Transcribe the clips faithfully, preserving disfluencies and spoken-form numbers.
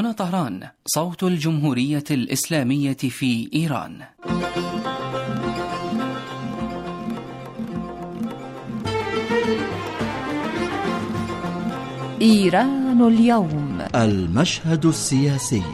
هنا طهران، صوت الجمهورية الإسلامية في إيران. إيران اليوم، المشهد السياسي.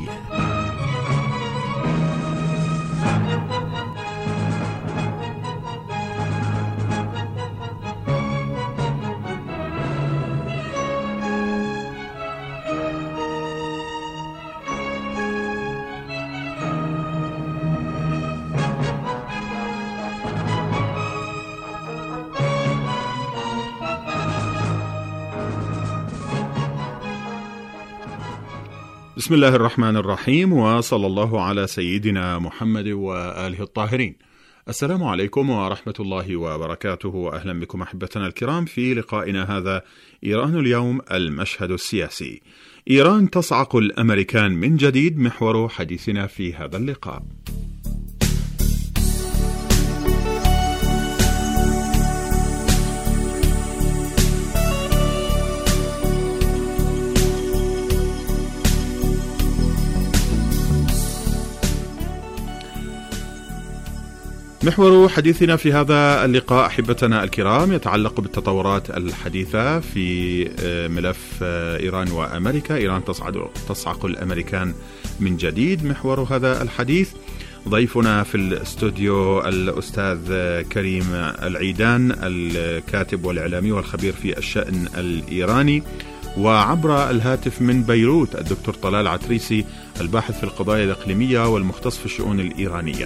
بسم الله الرحمن الرحيم، وصلى الله على سيدنا محمد وآله الطاهرين. السلام عليكم ورحمة الله وبركاته، وأهلا بكم أحبتنا الكرام في لقائنا هذا إيران اليوم، المشهد السياسي. إيران تصعق الأمريكان من جديد، محور حديثنا في هذا اللقاء. محور حديثنا في هذا اللقاء أحبتنا الكرام يتعلق بالتطورات الحديثة في ملف إيران وأمريكا. إيران تصعد تصعق الأمريكان من جديد، محور هذا الحديث. ضيفنا في الاستوديو الأستاذ كريم العيدان، الكاتب والإعلامي والخبير في الشأن الإيراني، وعبر الهاتف من بيروت الدكتور طلال عتريسي، الباحث في القضايا الإقليمية والمختص في الشؤون الإيرانية.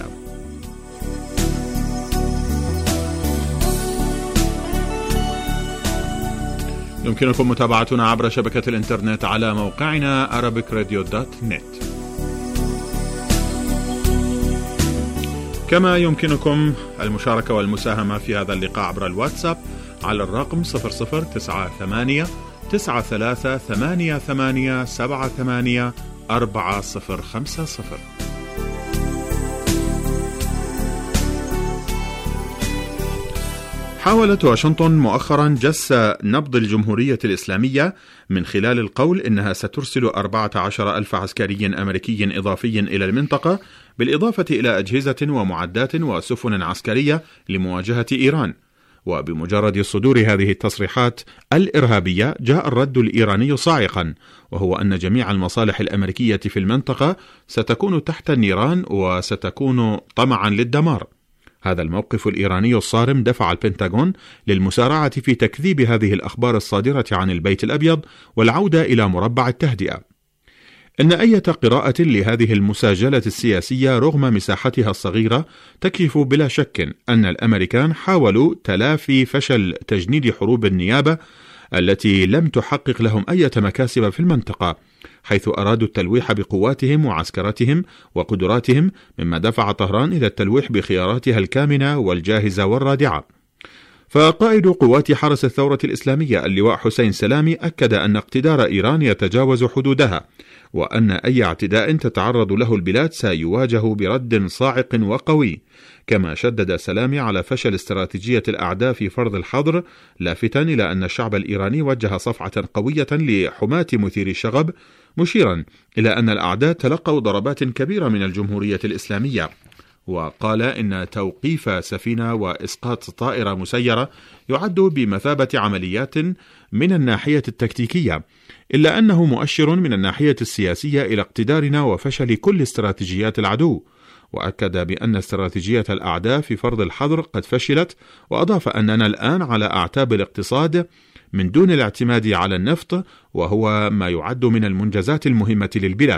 يمكنكم متابعتنا عبر شبكة الإنترنت على موقعنا arabic radio dot net، كما يمكنكم المشاركة والمساهمة في هذا اللقاء عبر الواتساب على الرقم صفر صفر تسعة ثمانية تسعة ثلاثة ثمانية ثمانية سبعة ثمانية أربعة صفر خمسة صفر. حاولت واشنطن مؤخرا جس نبض الجمهورية الإسلامية من خلال القول إنها سترسل أربعة عشر ألف عسكري أمريكي إضافي إلى المنطقة، بالإضافة إلى أجهزة ومعدات وسفن عسكرية لمواجهة إيران. وبمجرد صدور هذه التصريحات الإرهابية جاء الرد الإيراني صاعقا، وهو أن جميع المصالح الأمريكية في المنطقة ستكون تحت النيران وستكون طمعا للدمار. هذا الموقف الإيراني الصارم دفع البنتاغون للمسارعة في تكذيب هذه الأخبار الصادرة عن البيت الأبيض والعودة إلى مربع التهدئة. إن أي قراءة لهذه المساجلة السياسية رغم مساحتها الصغيرة تكشف بلا شك أن الأمريكان حاولوا تلافي فشل تجنيد حروب النيابة التي لم تحقق لهم أي مكاسب في المنطقة، حيث أرادوا التلويح بقواتهم وعسكرتهم وقدراتهم، مما دفع طهران إلى التلويح بخياراتها الكامنة والجاهزة والرادعة. فقائد قوات حرس الثورة الإسلامية اللواء حسين سلامي أكد أن اقتدار إيران يتجاوز حدودها، وأن أي اعتداء تتعرض له البلاد سيواجه برد صاعق وقوي. كما شدد سلامي على فشل استراتيجية الأعداء في فرض الحظر، لافتا إلى أن الشعب الإيراني وجه صفعة قوية لحماة مثير الشغب، مشيرا إلى أن الأعداء تلقوا ضربات كبيرة من الجمهورية الإسلامية. وقال إن توقيف سفينة وإسقاط طائرة مسيرة يعد بمثابة عمليات من الناحية التكتيكية، إلا أنه مؤشر من الناحية السياسية إلى اقتدارنا وفشل كل استراتيجيات العدو. وأكد بأن استراتيجية الأعداء في فرض الحظر قد فشلت، وأضاف أننا الآن على أعتاب الاقتصاد من دون الاعتماد على النفط، وهو ما يعد من المنجزات المهمة للبلاد.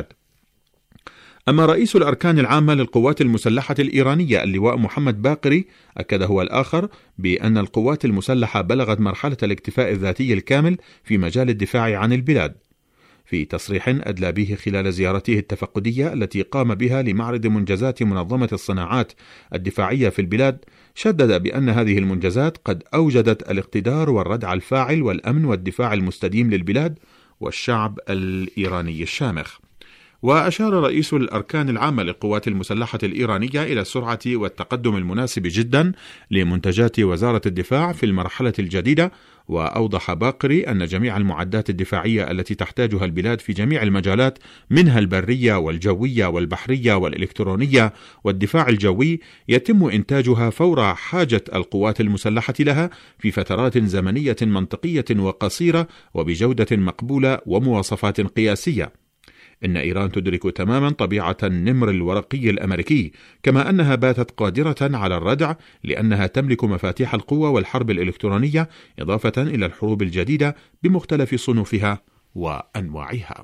أما رئيس الأركان العامة للقوات المسلحة الإيرانية اللواء محمد باقري أكد هو الآخر بأن القوات المسلحة بلغت مرحلة الاكتفاء الذاتي الكامل في مجال الدفاع عن البلاد. في تصريح أدلى به خلال زيارته التفقدية التي قام بها لمعرض منجزات منظمة الصناعات الدفاعية في البلاد، شدد بأن هذه المنجزات قد أوجدت الاقتدار والردع الفاعل والأمن والدفاع المستديم للبلاد والشعب الإيراني الشامخ. وأشار رئيس الأركان العامة للقوات المسلحة الإيرانية إلى السرعة والتقدم المناسب جدا لمنتجات وزارة الدفاع في المرحلة الجديدة، وأوضح باقري أن جميع المعدات الدفاعية التي تحتاجها البلاد في جميع المجالات منها البرية والجوية والبحرية والإلكترونية والدفاع الجوي يتم إنتاجها فور حاجة القوات المسلحة لها في فترات زمنية منطقية وقصيرة وبجودة مقبولة ومواصفات قياسية. إن إيران تدرك تماما طبيعة النمر الورقي الأمريكي، كما أنها باتت قادرة على الردع لأنها تملك مفاتيح القوة والحرب الإلكترونية، إضافة إلى الحروب الجديدة بمختلف صنوفها وأنواعها.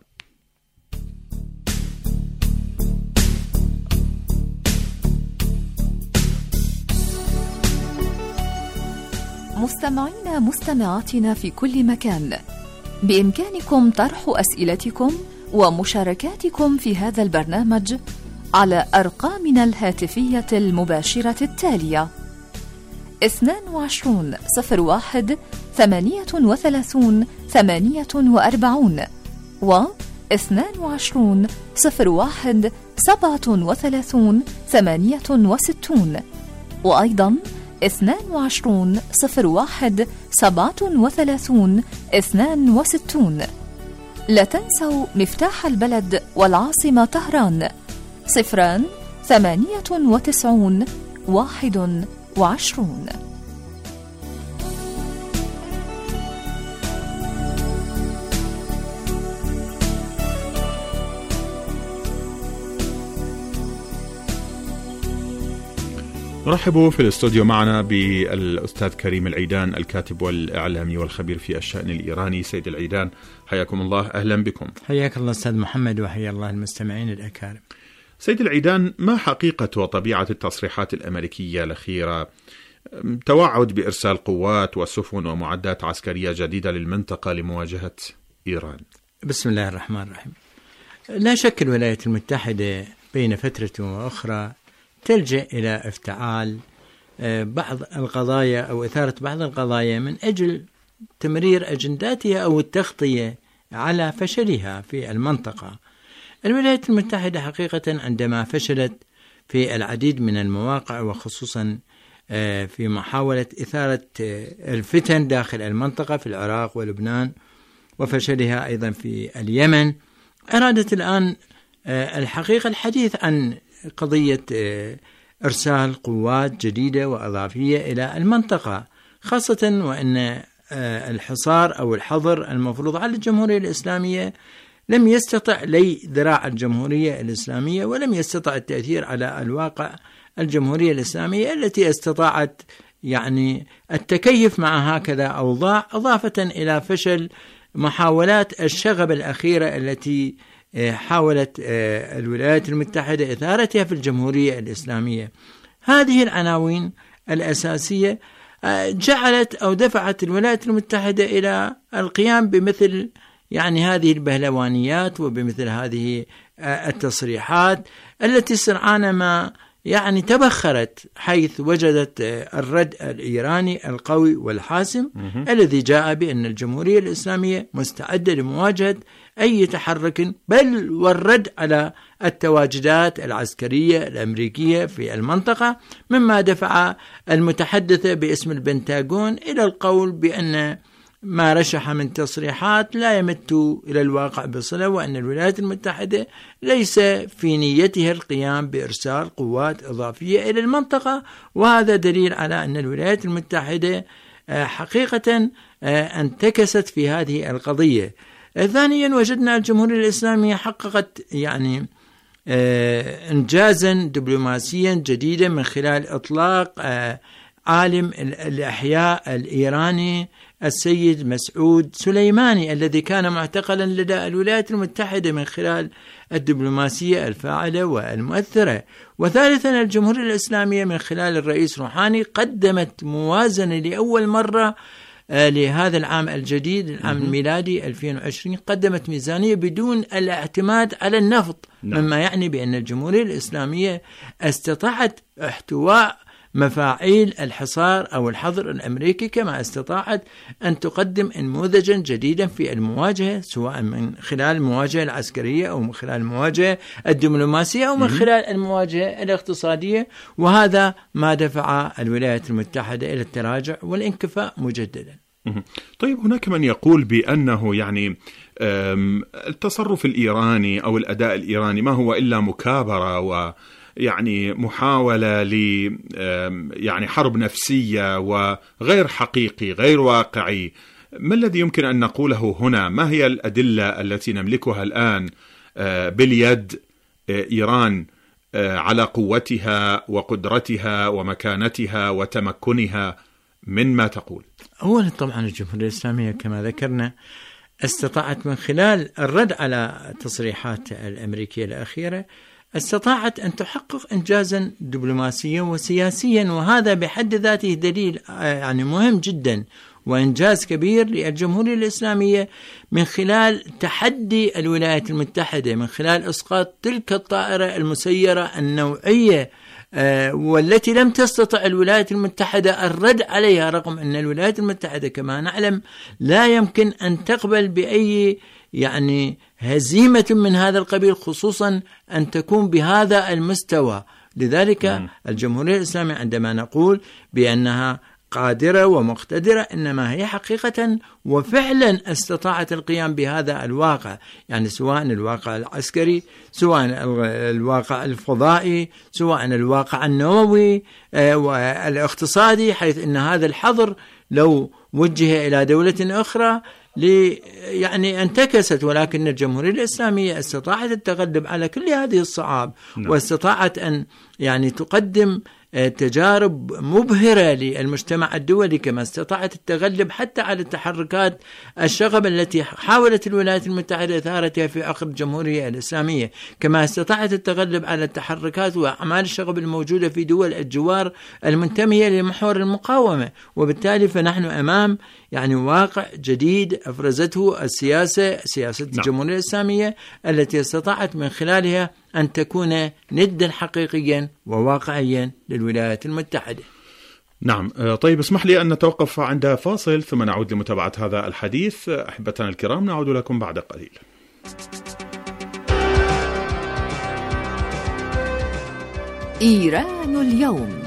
مستمعين مستمعاتنا في كل مكان، بإمكانكم طرح أسئلتكم ومشاركاتكم في هذا البرنامج على أرقامنا الهاتفية المباشرة التالية: اثنان وعشرون صفر واحد ثمانية وثلاثون ثمانية وأربعون و اثنان وعشرون صفر واحد سبعة وثلاثون ثمانية وستون، وأيضا اثنان وعشرون صفر واحد سبعة وثلاثون اثنان وستون. لا تنسوا مفتاح البلد والعاصمة طهران صفران ثمانية وتسعون واحد وعشرون. نرحب في الاستوديو معنا بالأستاذ كريم العيدان، الكاتب والإعلامي والخبير في الشأن الإيراني. سيد العيدان، حياكم الله، أهلا بكم. حياك الله أستاذ محمد، وحيا الله المستمعين الأكارم. سيد العيدان، ما حقيقة وطبيعة التصريحات الأمريكية الأخيرة؟ توعد بإرسال قوات وسفن ومعدات عسكرية جديدة للمنطقة لمواجهة إيران. بسم الله الرحمن الرحيم. لا شك الولايات المتحدة بين فترة وأخرى تلجأ إلى افتعال بعض القضايا أو إثارة بعض القضايا من أجل تمرير أجنداتها أو التغطية على فشلها في المنطقة. الولايات المتحدة حقيقة عندما فشلت في العديد من المواقع، وخصوصا في محاولة إثارة الفتن داخل المنطقة في العراق ولبنان، وفشلها أيضا في اليمن، أرادت الآن الحقيقة الحديث عن قضية إرسال قوات جديدة وإضافية إلى المنطقة، خاصة وأن الحصار أو الحظر المفروض على الجمهورية الإسلامية لم يستطع لي ذراع الجمهورية الإسلامية، ولم يستطع التأثير على الواقع الجمهورية الإسلامية التي استطاعت يعني التكيف مع هكذا أوضاع، إضافة إلى فشل محاولات الشغب الأخيرة التي حاولت الولايات المتحدة إثارتها في الجمهورية الإسلامية. هذه العناوين الأساسية جعلت أو دفعت الولايات المتحدة إلى القيام بمثل يعني هذه البهلوانيات وبمثل هذه التصريحات التي سرعان ما يعني تبخرت، حيث وجدت الرد الإيراني القوي والحاسم الذي جاء بأن الجمهورية الإسلامية مستعدة لمواجهة أي تحرك، بل والرد على التواجدات العسكرية الأمريكية في المنطقة، مما دفع المتحدثة باسم البنتاغون إلى القول بأن ما رشح من تصريحات لا يمت إلى الواقع بصلة، وأن الولايات المتحدة ليس في نيتها القيام بإرسال قوات إضافية إلى المنطقة. وهذا دليل على أن الولايات المتحدة حقيقة انتكست في هذه القضية. ثانيا، وجدنا الجمهورية الإسلامية حققت يعني إنجازا دبلوماسيا جديدا من خلال إطلاق عالم الأحياء الإيراني السيد مسعود سليماني الذي كان معتقلا لدى الولايات المتحدة من خلال الدبلوماسية الفاعلة والمؤثرة. وثالثا، الجمهورية الإسلامية من خلال الرئيس روحاني قدمت موازنة لأول مرة لهذا العام الجديد، العام الميلادي ألفين وعشرين، قدمت ميزانية بدون الاعتماد على النفط، مما يعني بأن الجمهورية الإسلامية استطاعت احتواء مفاعيل الحصار أو الحظر الأمريكي، كما استطاعت أن تقدم نموذجا جديدا في المواجهة، سواء من خلال المواجهة العسكرية أو من خلال المواجهة الدبلوماسية أو من خلال المواجهة الاقتصادية. وهذا ما دفع الولايات المتحدة إلى التراجع والانكفاء مجددا. طيب هناك من يقول بأنه يعني التصرف الإيراني أو الأداء الإيراني ما هو إلا مكابرة ويعني محاولة ل يعني حرب نفسية وغير حقيقي غير واقعي. ما الذي يمكن أن نقوله هنا؟ ما هي الأدلة التي نملكها الآن باليد إيران على قوتها وقدرتها ومكانتها وتمكنها من ما تقول؟ أولا طبعا الجمهورية الإسلامية كما ذكرنا استطاعت من خلال الرد على تصريحات الأمريكية الأخيرة استطاعت أن تحقق إنجازا دبلوماسيا وسياسيا، وهذا بحد ذاته دليل يعني مهم جدا وإنجاز كبير للجمهورية الإسلامية من خلال تحدي الولايات المتحدة، من خلال إسقاط تلك الطائرة المسيرة النوعية أه والتي لم تستطع الولايات المتحدة الرد عليها، رغم أن الولايات المتحدة كما نعلم لا يمكن أن تقبل بأي يعني هزيمة من هذا القبيل، خصوصا أن تكون بهذا المستوى. لذلك م. الجمهورية الإسلامية عندما نقول بأنها قادرة ومقتدرة إنما هي حقيقة وفعلا استطاعت القيام بهذا الواقع، يعني سواء الواقع العسكري، سواء الواقع الفضائي، سواء الواقع النووي والاقتصادي، حيث إن هذا الحظر لو وجه إلى دولة أخرى لي يعني انتكست، ولكن الجمهورية الإسلامية استطاعت التغلب على كل هذه الصعاب نعم. واستطاعت أن يعني تقدم تجارب مبهرة للمجتمع الدولي، كما استطاعت التغلب حتى على تحركات الشغب التي حاولت الولايات المتحدة إثارتها في عقد الجمهورية الإسلامية، كما استطاعت التغلب على التحركات وأعمال الشغب الموجودة في دول الجوار المنتمية لمحور المقاومة. وبالتالي فنحن أمام يعني واقع جديد أفرزته السياسة سياسة نعم. الجمهورية الإسلامية التي استطاعت من خلالها أن تكون ندا حقيقيا وواقعيا للولايات المتحدة. نعم. طيب اسمح لي أن نتوقف عند فاصل ثم نعود لمتابعة هذا الحديث. أحبتنا الكرام نعود لكم بعد قليل. إيران اليوم.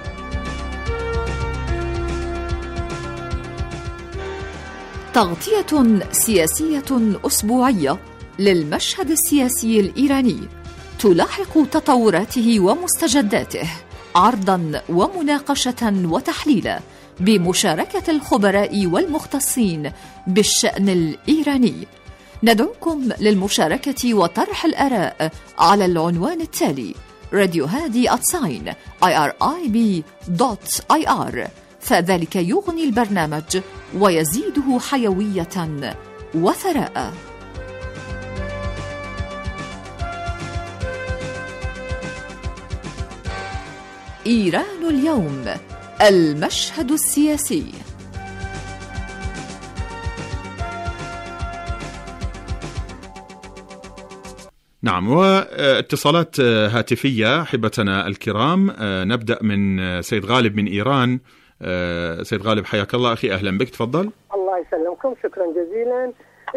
تغطية سياسية أسبوعية للمشهد السياسي الإيراني تلاحق تطوراته ومستجداته، عرضا ومناقشة وتحليلا بمشاركة الخبراء والمختصين بالشأن الإيراني. ندعوكم للمشاركة وطرح الآراء على العنوان التالي: راديو هادي آت ساين آي آر آي بي دوت آي آر، فذلك يغني البرنامج ويزيده حيوية وثراء. إيران اليوم، المشهد السياسي. نعم، واتصالات هاتفية أحبتنا الكرام. نبدأ من سيد غالب من إيران. سيد غالب حياك الله أخي، أهلا بك، تفضل. الله يسلمكم، شكرا جزيلا.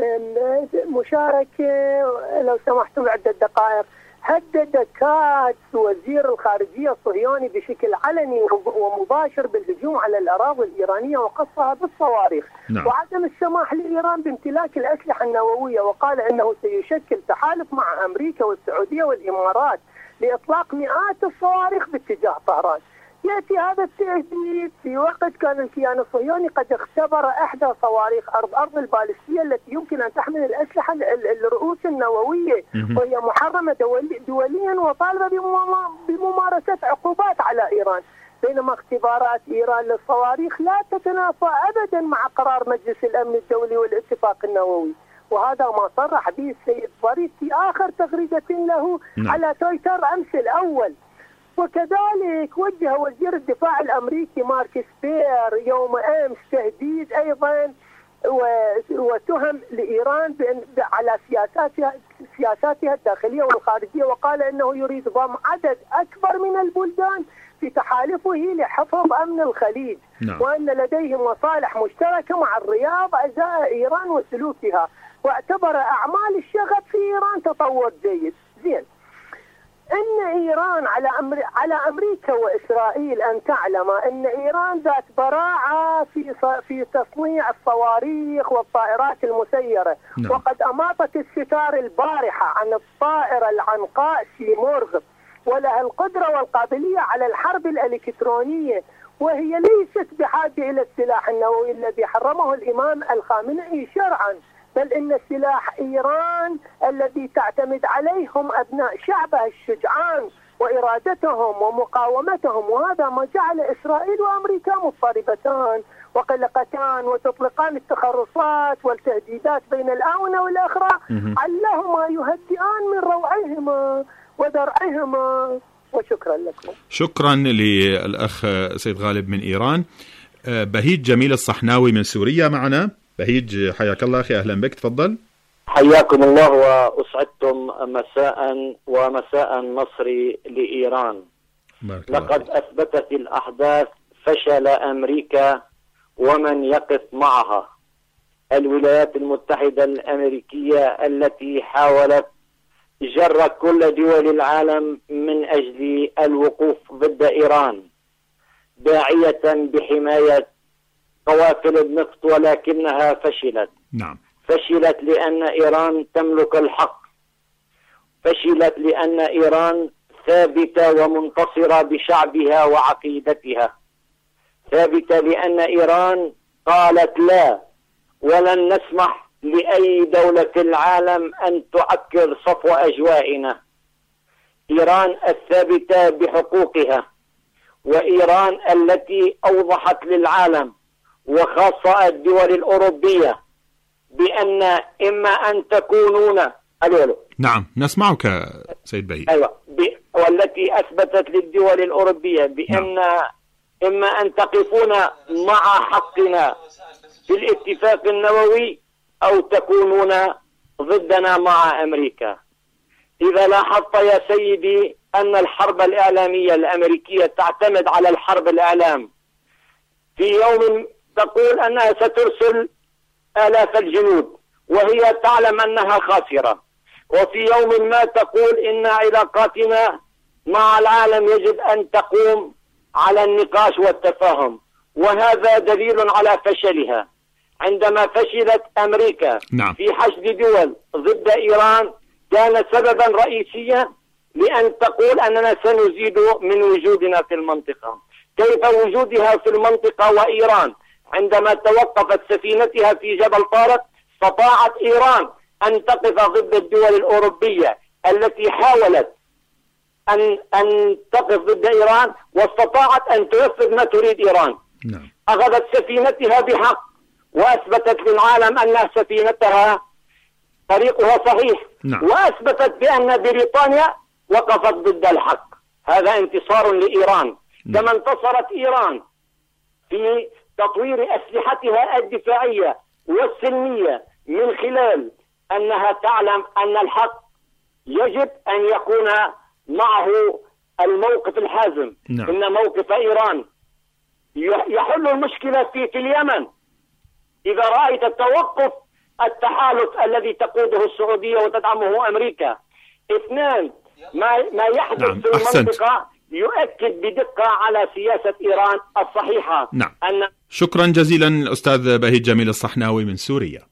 مشاركة لو سمحتم عدة دقائق. هدد كاتس وزير الخارجية الصهيوني بشكل علني ومباشر بالهجوم على الأراضي الإيرانية وقصفها بالصواريخ نعم. وعدم السماح لإيران بامتلاك الأسلحة النووية، وقال أنه سيشكل تحالف مع أمريكا والسعودية والإمارات لإطلاق مئات الصواريخ باتجاه طهران. يأتي هذا التهديد في وقت كان الكيان الصهيوني قد اختبر إحدى صواريخ أرض أرض البالستية التي يمكن أن تحمل الأسلحة الرؤوس النووية، وهي محرمة دوليا وطالبة بممارسة عقوبات على إيران، بينما اختبارات إيران للصواريخ لا تتنافى أبدا مع قرار مجلس الأمن الدولي والاتفاق النووي. وهذا ما صرح به السيد ظريف في آخر تغريدة له نعم. على تويتر أمس الأول. وكذلك وجه وزير الدفاع الأمريكي مارك سبير يوم أمس تهديد أيضا وتهم لإيران على سياساتها سياساتها الداخلية والخارجية، وقال أنه يريد ضم عدد أكبر من البلدان في تحالفه لحفظ أمن الخليج نعم. وأن لديه مصالح مشتركة مع الرياض أزاء إيران وسلوكها، واعتبر أعمال الشغب في إيران تطور جيد. زين، ان ايران على أمر... على امريكا واسرائيل ان تعلم ان ايران ذات براعه في ص... في تصنيع الصواريخ والطائرات المسيره. نعم. وقد اماطت الستار البارحه عن الطائره العنقاء سيمورغ، ولها القدره والقابليه على الحرب الالكترونيه، وهي ليست بحاجه الى السلاح النووي الذي حرمه الامام الخامنئي شرعا، بل إن سلاح إيران الذي تعتمد عليهم أبناء شعبها الشجعان وإرادتهم ومقاومتهم، وهذا ما جعل إسرائيل وأمريكا مضطربتان وقلقتان وتطلقان التخرصات والتهديدات بين الآونة والأخرى علهما يهدئان من روعهما ودرعهما. وشكرا لكم. شكرا للأخ سيد غالب من إيران. بهيج جميل الصحناوي من سوريا معنا. بهيج حياك الله أخي، أهلا بك، تفضل. حياكم الله وأسعدتم مساء ومساء نصري لإيران. لقد أثبتت الأحداث فشل أمريكا ومن يقف معها. الولايات المتحدة الأمريكية التي حاولت جر كل دول العالم من أجل الوقوف ضد إيران داعية بحماية قوافل النفط، ولكنها فشلت. نعم. فشلت لأن إيران تملك الحق، فشلت لأن إيران ثابتة ومنتصرة بشعبها وعقيدتها، ثابتة لأن إيران قالت لا، ولن نسمح لأي دولة في العالم أن تعكر صفو أجوائنا. إيران الثابتة بحقوقها، وإيران التي أوضحت للعالم وخاصة الدول الأوروبية بأن إما أن تكونون ألو نعم نسمعك سيد بهي. أيوة. ب... والتي أثبتت للدول الأوروبية بأن نعم. إما أن تقفون مع حقنا في الاتفاق النووي أو تكونون ضدنا مع أمريكا. إذا لاحظت يا سيدي أن الحرب الإعلامية الأمريكية تعتمد على الحرب الإعلام، في يوم تقول أنها سترسل آلاف الجنود وهي تعلم أنها خاسرة، وفي يوم ما تقول إن علاقاتنا مع العالم يجب أن تقوم على النقاش والتفاهم، وهذا دليل على فشلها. عندما فشلت أمريكا نعم. في حشد دول ضد إيران كان سببا رئيسيا لأن تقول أننا سنزيد من وجودنا في المنطقة. كيف وجودها في المنطقة وإيران عندما توقفت سفينتها في جبل طارق استطاعت إيران أن تقف ضد الدول الأوروبية التي حاولت أن أن تقف ضد إيران، واستطاعت أن تنفذ ما تريد إيران. نعم. أخذت سفينتها بحق وأثبتت للعالم أن سفينتها طريقها صحيح. نعم. وأثبتت بأن بريطانيا وقفت ضد الحق. هذا انتصار لإيران. نعم. كما انتصرت إيران في تطوير أسلحتها الدفاعية والسلمية من خلال أنها تعلم أن الحق يجب أن يكون معه الموقف الحازم. نعم. إن موقف إيران يحل المشكلة في, في اليمن. إذا رأيت توقف التحالف الذي تقوده السعودية وتدعمه أمريكا، اثنان ما, ما يحدث نعم. في المنطقة أحسنت. يؤكد بدقة على سياسة إيران الصحيحة. نعم. أن شكرا جزيلا أستاذ بهيج جميل الصحناوي من سوريا.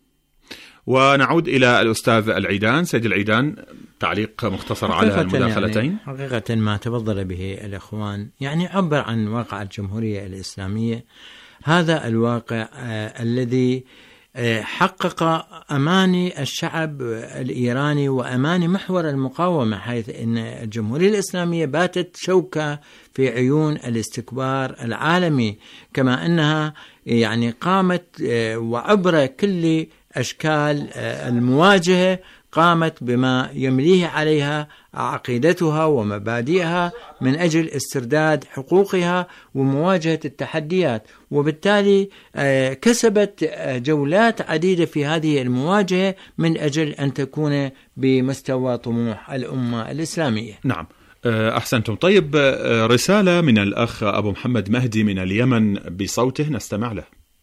ونعود إلى الأستاذ العيدان. سيد العيدان، تعليق مختصر على المداخلتين. يعني حقيقة ما تفضل به الإخوان يعني عبر عن واقع الجمهورية الإسلامية، هذا الواقع آه الذي آه حقق أماني الشعب الإيراني وأماني محور المقاومة، حيث أن الجمهورية الإسلامية باتت شوكة في عيون الاستكبار العالمي، كما أنها يعني قامت آه وعبر كل أشكال المواجهة قامت بما يمليه عليها عقيدتها ومبادئها من أجل استرداد حقوقها ومواجهة التحديات، وبالتالي كسبت جولات عديدة في هذه المواجهة من أجل أن تكون بمستوى طموح الأمة الإسلامية. نعم، أحسنتم. طيب، رسالة من الأخ أبو محمد مهدي من اليمن بصوته نستمع له.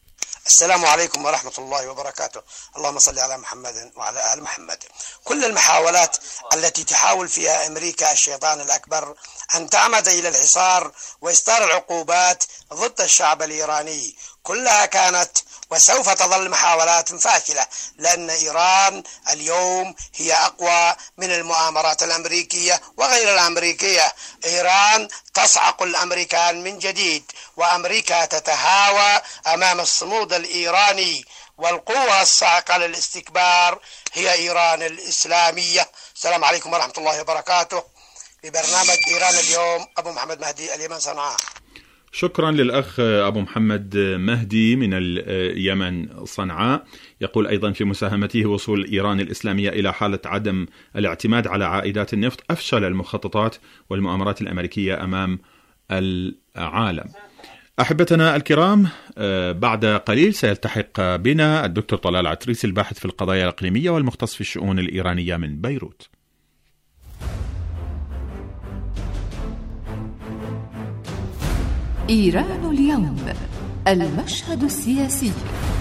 السلام عليكم ورحمة الله وبركاته. اللهم صل على محمد وعلى آل محمد. كل المحاولات التي تحاول فيها أمريكا الشيطان الأكبر أن تعمد إلى الحصار وإصدار العقوبات ضد الشعب الإيراني كلها كانت وسوف تظل محاولات فاشلة، لأن إيران اليوم هي أقوى من المؤامرات الأمريكية وغير الأمريكية. إيران تصعق الأمريكان من جديد، وأمريكا تتهاوى أمام الصمود الإيراني، والقوة الصاعقة للاستكبار هي إيران الإسلامية. السلام عليكم ورحمة الله وبركاته. ببرنامج إيران اليوم، أبو محمد مهدي، اليمن، صنعاء. شكرا للأخ أبو محمد مهدي من اليمن صنعاء. يقول أيضا في مساهمته: وصول إيران الإسلامية إلى حالة عدم الاعتماد على عائدات النفط أفشل المخططات والمؤامرات الأمريكية أمام العالم. أحبتنا الكرام، بعد قليل سيلتحق بنا الدكتور طلال عتريسي الباحث في القضايا الإقليمية والمختص في الشؤون الإيرانية من بيروت. إيران اليوم، المشهد السياسي،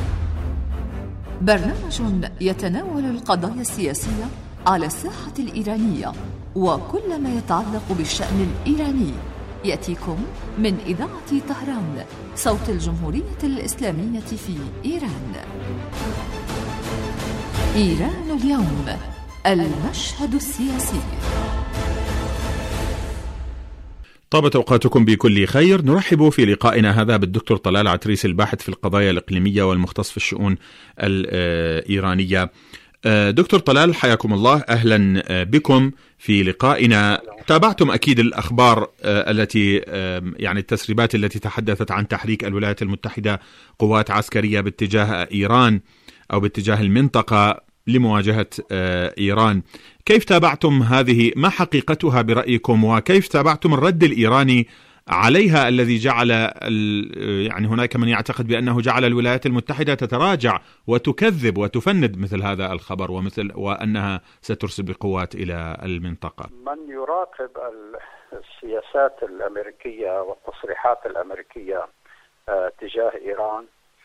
برنامج يتناول القضايا السياسية على الساحة الإيرانية وكل ما يتعلق بالشأن الإيراني، يأتيكم من إذاعة طهران، صوت الجمهورية الإسلامية في إيران. إيران اليوم، المشهد السياسي. طابت أوقاتكم بكل خير. نرحب في لقائنا هذا بالدكتور طلال عتريسي الباحث في القضايا الإقليمية والمختص في الشؤون الإيرانية. دكتور طلال، حياكم الله، أهلا بكم في لقائنا. تابعتم أكيد الأخبار التي يعني التسريبات التي تحدثت عن تحريك الولايات المتحدة قوات عسكرية باتجاه إيران أو باتجاه المنطقة لمواجهة إيران. كيف تابعتم هذه؟ ما حقيقتها برأيكم؟ وكيف تابعتم الرد الإيراني عليها الذي جعل يعني هناك من يعتقد بأنه جعل الولايات المتحدة تتراجع وتكذب وتفند مثل هذا الخبر ومثل وأنها سترسل بقوات إلى المنطقة؟ من يراقب السياسات الأمريكية والتصريحات الأمريكية تجاه إيران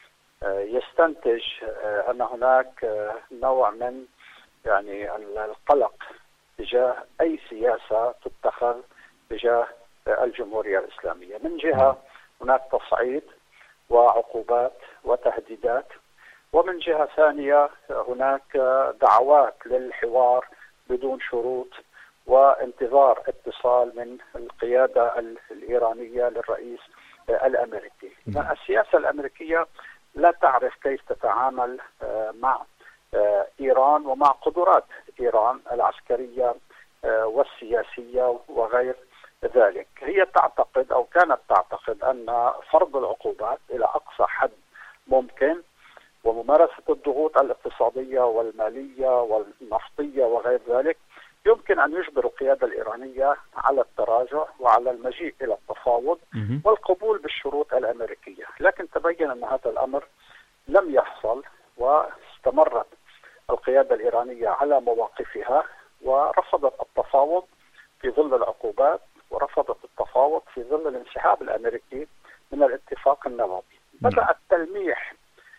يستنتج أن هناك نوع من يعني القلق تجاه أي سياسة تتخذ تجاه الجمهورية الإسلامية. من جهة هناك تصعيد وعقوبات وتهديدات، ومن جهة ثانية هناك دعوات للحوار بدون شروط وانتظار اتصال من القيادة الإيرانية للرئيس الأمريكي. السياسة الأمريكية لا تعرف كيف تتعامل مع إيران ومع قدرات إيران العسكرية والسياسية وغير ذلك. هي تعتقد أو كانت تعتقد أن فرض العقوبات إلى أقصى حد ممكن وممارسة الضغوط الاقتصادية والمالية والنفطية وغير ذلك يمكن أن يجبر القيادة الإيرانية على التراجع وعلى المجيء إلى التفاوض والقبول بالشروط الأمريكية. لكن تبين أن هذا الأمر لم يحصل، واستمرت القيادة الإيرانية على مواقفها ورفضت التفاوض في ظل العقوبات، ورفضت التفاوض في ظل الانسحاب الأمريكي من الاتفاق النووي. بدأ التلميح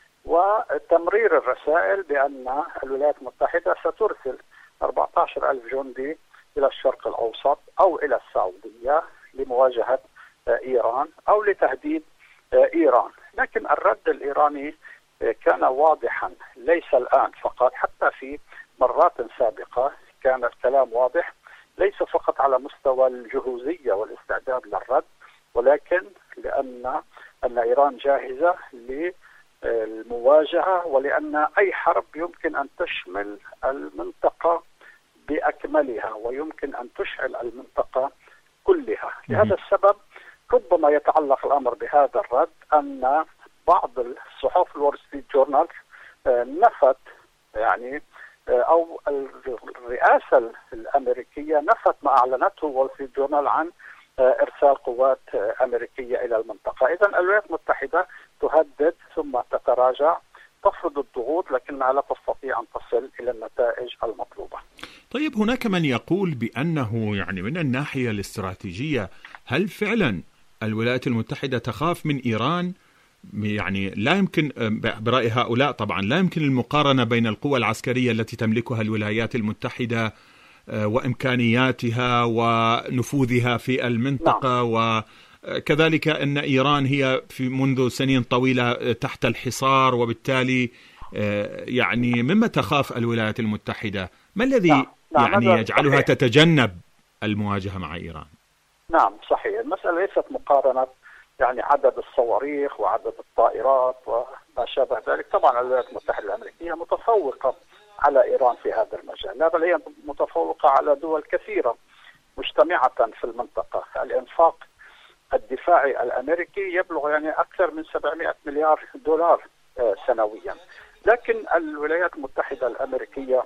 وتمرير الرسائل بأن الولايات المتحدة سترسل أربعة عشر ألف جندي إلى الشرق الأوسط أو إلى السعودية لمواجهة إيران أو لتهديد إيران. لكن الرد الإيراني كان واضحا، ليس الآن فقط، حتى في مرات سابقة كان الكلام واضح، ليس فقط على مستوى الجهوزية والاستعداد للرد، ولكن لأن أن إيران جاهزة للمواجهة، ولأن أي حرب يمكن أن تشمل المنطقة بأكملها ويمكن أن تشعل المنطقة كلها. لهذا السبب ربما يتعلق الأمر بهذا الرد أن بعض الصحف الول ستريت جورنال نفت يعني أو الرئاسة الأمريكية نفت ما أعلنته وول ستريت جورنال عن إرسال قوات أمريكية إلى المنطقة. إذن الولايات المتحدة تهدد ثم تتراجع، تفرض الضغوط، لكنها لا تستطيع أن تصل إلى النتائج المطلوبة. طيب، هناك من يقول بأنه يعني من الناحية الاستراتيجية هل فعلا الولايات المتحدة تخاف من إيران يعني لا يمكن برأي هؤلاء طبعا لا يمكن المقارنة بين القوى العسكرية التي تملكها الولايات المتحدة وإمكانياتها ونفوذها في المنطقة. نعم. وكذلك أن إيران هي في منذ سنين طويلة تحت الحصار، وبالتالي يعني مما تخاف الولايات المتحدة؟ ما الذي نعم. نعم. يعني يجعلها صحيح. تتجنب المواجهة مع إيران؟ نعم صحيح، المسألة ليست مقارنة يعني عدد الصواريخ وعدد الطائرات وما شابه ذلك. طبعا الولايات المتحدة الأمريكية متفوقة على إيران في هذا المجال، لا بل هي متفوقة على دول كثيرة مجتمعة في المنطقة. الإنفاق الدفاعي الأمريكي يبلغ يعني أكثر من سبعمائة مليار دولار سنويا، لكن الولايات المتحدة الأمريكية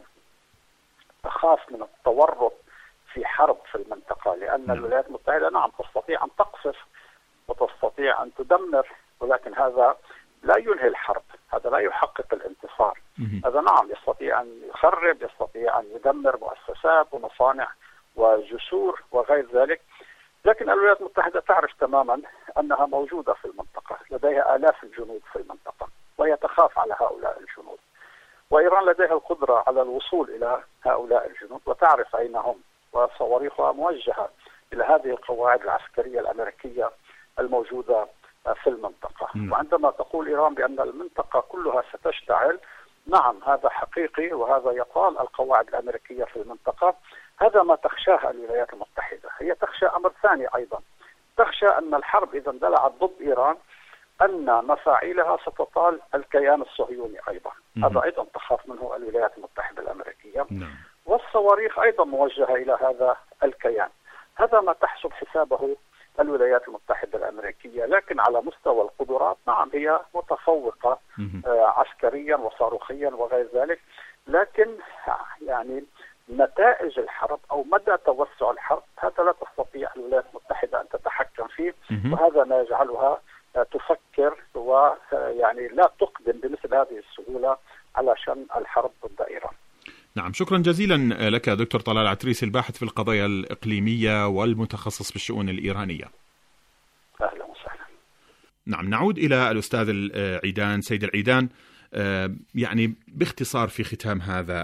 تخاف من التورط في حرب في المنطقة، لأن الولايات المتحدة نعم تستطيع أن تقصف وتستطيع أن تدمر، ولكن هذا لا ينهي الحرب، هذا لا يحقق الانتصار. هذا نعم يستطيع أن يخرب، يستطيع أن يدمر مؤسسات ومصانع وجسور وغير ذلك، لكن الولايات المتحدة تعرف تماما أنها موجودة في المنطقة، لديها آلاف الجنود في المنطقة وهي تخاف على هؤلاء الجنود، وإيران لديها القدرة على الوصول إلى هؤلاء الجنود وتعرف أين هم، وصواريخها موجهة إلى هذه القواعد العسكرية الأمريكية الموجودة في المنطقة. م. وعندما تقول إيران بأن المنطقة كلها ستشتعل، نعم هذا حقيقي، وهذا يطال القواعد الأمريكية في المنطقة. هذا ما تخشاه الولايات المتحدة. هي تخشى أمر ثاني أيضا، تخشى أن الحرب إذا اندلعت ضد إيران أن مفاعيلها ستطال الكيان الصهيوني أيضا. م. هذا أيضا تخاف منه الولايات المتحدة الأمريكية. م. والصواريخ أيضا موجهة إلى هذا الكيان. هذا ما تحسب حسابه الولايات المتحدة الأمريكية، لكن على مستوى القدرات نعم هي متفوقة عسكريا وصاروخيا وغير ذلك، لكن يعني نتائج الحرب أو مدى توسع الحرب هذا لا تستطيع الولايات المتحدة أن تتحكم فيه، وهذا ما يجعلها تفكر ويعني لا تقدم بمثل هذه السهولة على شن الحرب ضد إيران. نعم، شكرا جزيلا لك دكتور طلال عتريس، الباحث في القضايا الإقليمية والمتخصص بالشؤون الإيرانية. أهلا وسهلا. نعم، نعود إلى الأستاذ العيدان. سيد العيدان، يعني باختصار في ختام هذا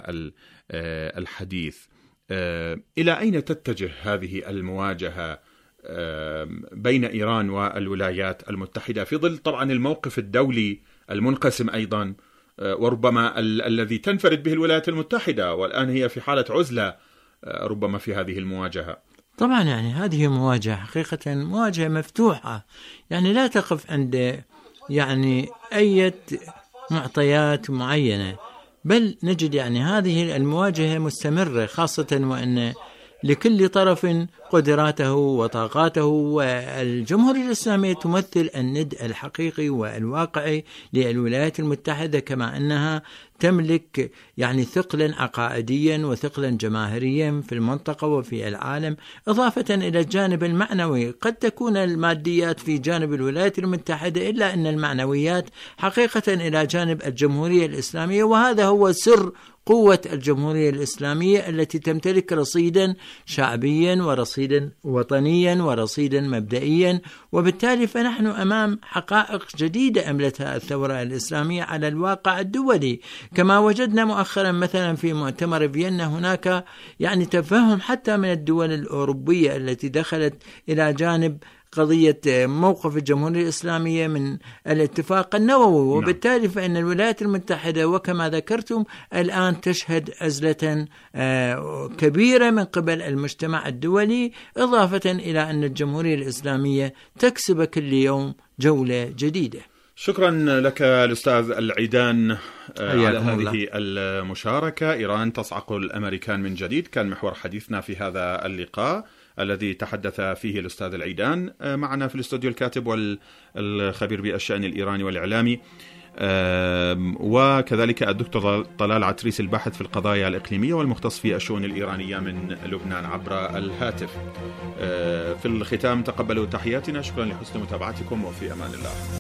الحديث، إلى أين تتجه هذه المواجهة بين إيران والولايات المتحدة في ظل طبعا الموقف الدولي المنقسم أيضا، وربما ال- الذي تنفرد به الولايات المتحدة، والآن هي في حالة عزلة ربما في هذه المواجهة؟ طبعا يعني هذه مواجهة حقيقة مواجهة مفتوحة، يعني لا تقف عند يعني أي معطيات معينة، بل نجد يعني هذه المواجهة مستمرة، خاصة وأن لكل طرف قدراته وطاقاته، والجمهورية الإسلامية تمثل الند الحقيقي والواقعي للولايات المتحدة، كما أنها تملك يعني ثقلا عقائديا وثقلا جماهيريا في المنطقة وفي العالم، إضافة إلى الجانب المعنوي. قد تكون الماديات في جانب الولايات المتحدة، إلا أن المعنويات حقيقة إلى جانب الجمهورية الإسلامية، وهذا هو سر قوة الجمهورية الإسلامية التي تمتلك رصيدا شعبيا ورصيدا وطنيا ورصيدا مبدئيا، وبالتالي فنحن أمام حقائق جديدة أملتها الثورة الإسلامية على الواقع الدولي، كما وجدنا مؤخرا مثلا في مؤتمر فيينا هناك يعني تفهم حتى من الدول الأوروبية التي دخلت إلى جانب قضية موقف الجمهورية الإسلامية من الاتفاق النووي، وبالتالي فإن الولايات المتحدة وكما ذكرتم الآن تشهد عزلة كبيرة من قبل المجتمع الدولي، إضافة إلى أن الجمهورية الإسلامية تكسب كل يوم جولة جديدة. شكرا لك الأستاذ العيدان على هذه المشاركة. إيران تصعق الأمريكان من جديد كان محور حديثنا في هذا اللقاء الذي تحدث فيه الأستاذ العيدان. معنا في الاستوديو الكاتب والخبير بالشأن الإيراني والإعلامي، وكذلك الدكتور طلال عتريس الباحث في القضايا الإقليمية والمختص في الشؤون الإيرانية من لبنان عبر الهاتف. في الختام تقبلوا تحياتنا، شكرا لحسن متابعتكم وفي أمان الله.